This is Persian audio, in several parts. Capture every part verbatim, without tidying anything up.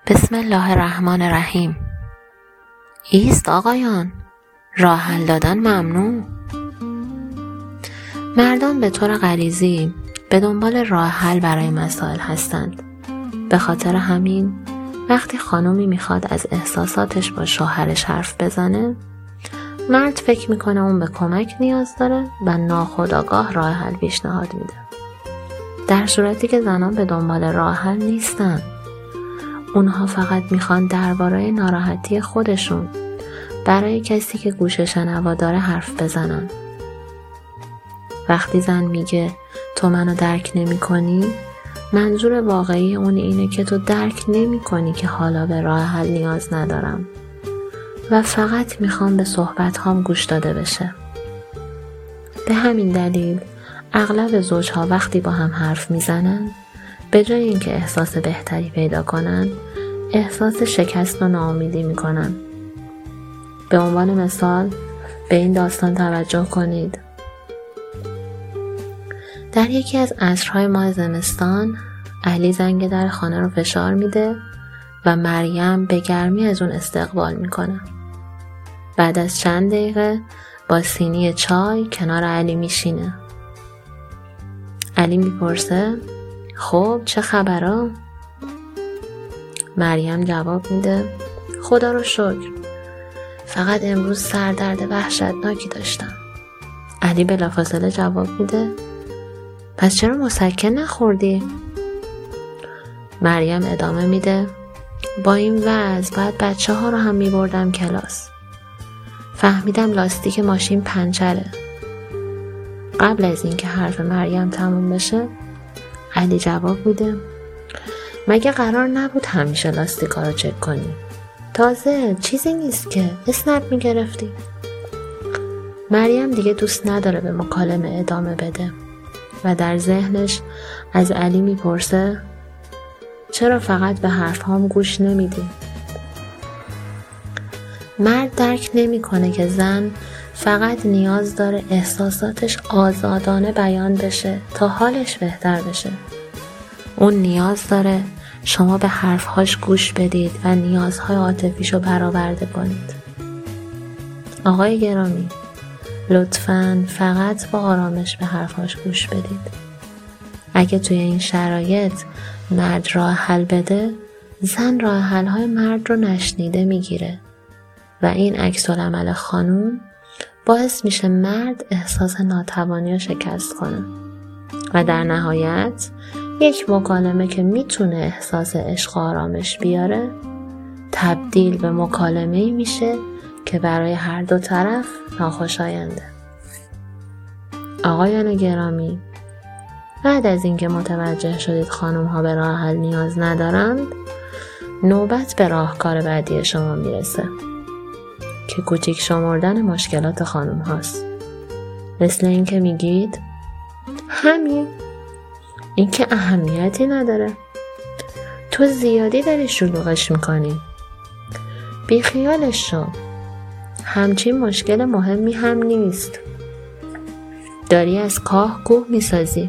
بسم الله الرحمن الرحیم. ایست آقایان، راه حل دادن ممنوع. مردان به طور غریزی به دنبال راه حل برای مسائل هستند. به خاطر همین وقتی خانومی میخواد از احساساتش با شوهرش حرف بزنه، مرد فکر میکنه اون به کمک نیاز داره و ناخودآگاه راه حل پیشنهاد میده، در صورتی که زنان به دنبال راه حل نیستن. اونها فقط میخوان درباره ناراحتی خودشون برای کسی که گوش شنوا داره حرف بزنن. وقتی زن میگه تو منو درک نمی کنی، منظور واقعی اون اینه که تو درک نمی کنی که حالا به راه حل نیاز ندارم و فقط میخوام به صحبت هام گوش داده بشه. به همین دلیل اغلب زوجها وقتی با هم حرف میزنن، به جای اینکه احساس بهتری پیدا کنن، احساس شکست و ناامیدی میکنن. به عنوان مثال به این داستان توجه کنید. در یکی از عصرهای ماه زمستان، علی زنگ در خانه رو فشار میده و مریم به گرمی از اون استقبال میکنه. بعد از چند دقیقه با سینی چای کنار علی میشینه. علی میپرسه خب چه خبرها؟ مریم جواب میده خدا رو شکر، فقط امروز سردرد وحشتناکی داشتم. علی بلافاصله جواب میده پس چرا مسکن نخوردی؟ مریم ادامه میده با این وضع باید بچه ها رو هم میبردم کلاس. فهمیدم لاستیک ماشین پنچره. قبل از اینکه حرف مریم تموم بشه، علی جواب میده مگه قرار نبود همیشه لاستیکا رو چک کنی؟ تازه چیزی نیست که اسنپ میگرفتی. مریم دیگه دوست نداره به مکالمه ادامه بده و در ذهنش از علی میپرسه چرا فقط به حرف هام گوش نمیدی؟ مرد درک نمیکنه که زن فقط نیاز داره احساساتش آزادانه بیان بشه تا حالش بهتر بشه. اون نیاز داره شما به حرفهاش گوش بدید و نیازهای عاطفیشو برآورده کنید. آقای گرامی، لطفاً فقط با آرامش به حرفهاش گوش بدید. اگه توی این شرایط مرد راه حل بده، زن راه حل‌های مرد رو نشنیده میگیره و این عکس العمل خانوم باعث میشه مرد احساس ناتوانی رو شکست کنه و در نهایت یک مکالمه که میتونه احساس عشق و آرامش بیاره تبدیل به مکالمه‌ای میشه که برای هر دو طرف ناخوشاینده. آقایان گرامی، بعد از اینکه متوجه شدید خانم ها به راه حل نیاز ندارند، نوبت به راهکار بعدی شما میرسه که کوچیک شمردن مشکلات خانم هاست. مثل این که میگید همین، این که اهمیتی نداره، تو زیادی داری شلوغش میکنی، بی خیالش شو، همچین مشکل مهمی هم نیست، داری از کاه کوه میسازی.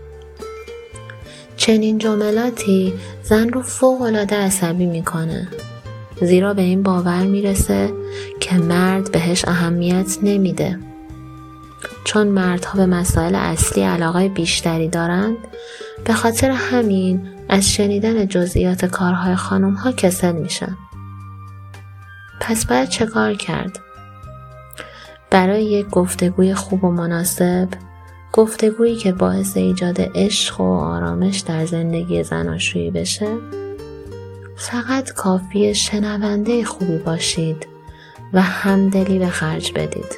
چنین جملاتی زن رو فوق‌العاده عصبی میکنه، زیرا به این باور میرسه که مرد بهش اهمیت نمیده. چون مردها به مسائل اصلی علاقه بیشتری دارند، به خاطر همین از شنیدن جزئیات کارهای خانم‌ها کسل میشن. پس باید چه کار کرد؟ برای یک گفتگوی خوب و مناسب، گفتگویی که باعث ایجاد عشق و آرامش در زندگی زناشویی بشه، فقط کافیه شنونده خوبی باشید و همدلی به خرج بدید.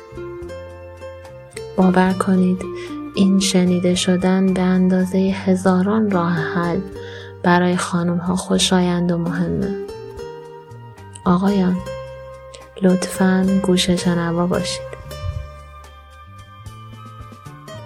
باور کنید این شنیده شدن به اندازه هزاران راه حل برای خانم ها خوشایند و مهمه. آقایان، لطفاً گوش شنوا باشید.